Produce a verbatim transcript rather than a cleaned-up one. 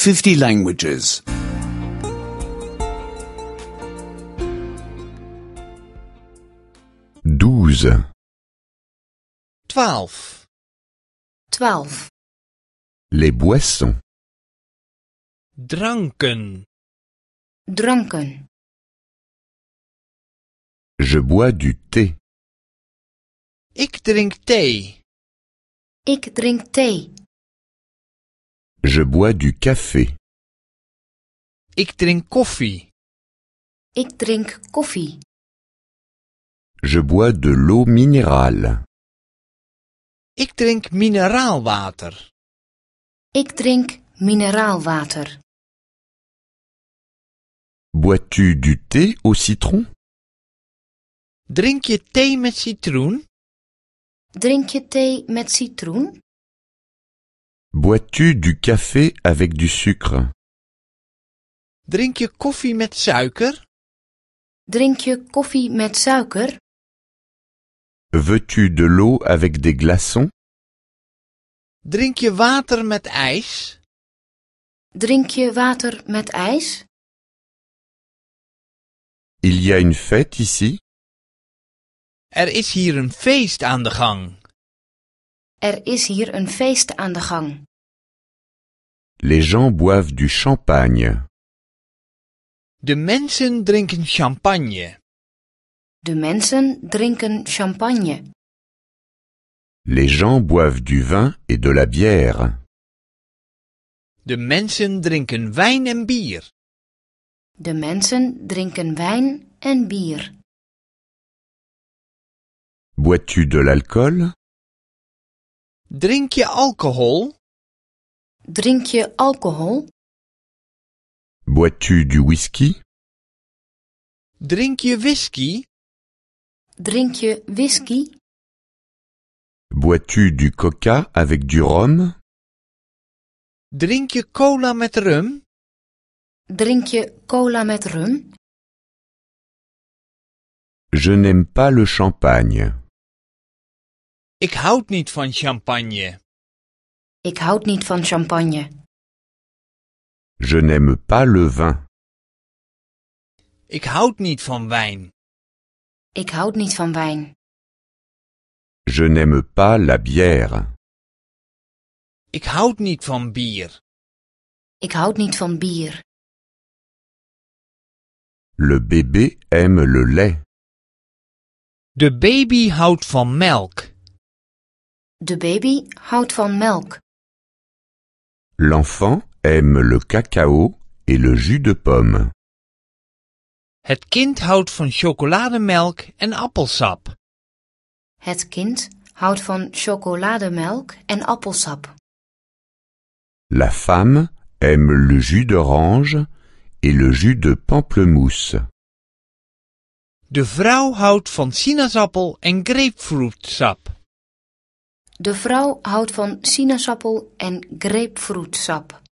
fifty languages. douze, twaalf, twaalf. les boissons, dranken, Dranken. je bois du thé, ik drink thee, Ik drink thee. je bois du café, ik drink koffie, Ik drink koffie. je bois de l'eau minérale, ik drink mineraalwater, Ik drink mineraalwater. bois-tu du thé au citron? drink je thee met citroen, Drink je thee met citroen? Bois-tu du café avec du sucre? drink je koffie met suiker, Drink je koffie met suiker? Veux-tu de l'eau avec des glaçons? drink je water met ijs, Drink je water met ijs? Il y a une fête ici? er is hier een feest aan de gang, Er is hier een feest aan de gang. Les gens boivent du champagne. de mensen drinken champagne, De mensen drinken champagne. Les gens boivent du vin et de la bière. de mensen drinken wijn en bier, De mensen drinken wijn en bier. Bois-tu de l'alcool? drink je alcohol, Drink je alcohol? Bois-tu du whisky? drink je whisky, Drink je whisky? Bois-tu du coca avec du rhum? drink je cola met rum, Drink je cola met rum? Je n'aime pas le champagne. ik houd niet van champagne, Ik houd niet van champagne. Je n'aime pas le vin. ik houd niet van wijn, Ik houd niet van wijn. Je n'aime pas la bière. ik houd niet van bier, Ik houd niet van bier. Le bébé aime le lait. de baby houdt van melk, De baby houdt van melk. L'enfant aime le cacao et le jus de pomme. het kind houdt van chocolademelk en appelsap, Het kind houdt van chocolademelk en appelsap. La femme aime le jus d'orange et le jus de pamplemousse. de vrouw houdt van sinaasappel en grapefruitsap, De vrouw houdt van sinaasappel en grapefruitsap.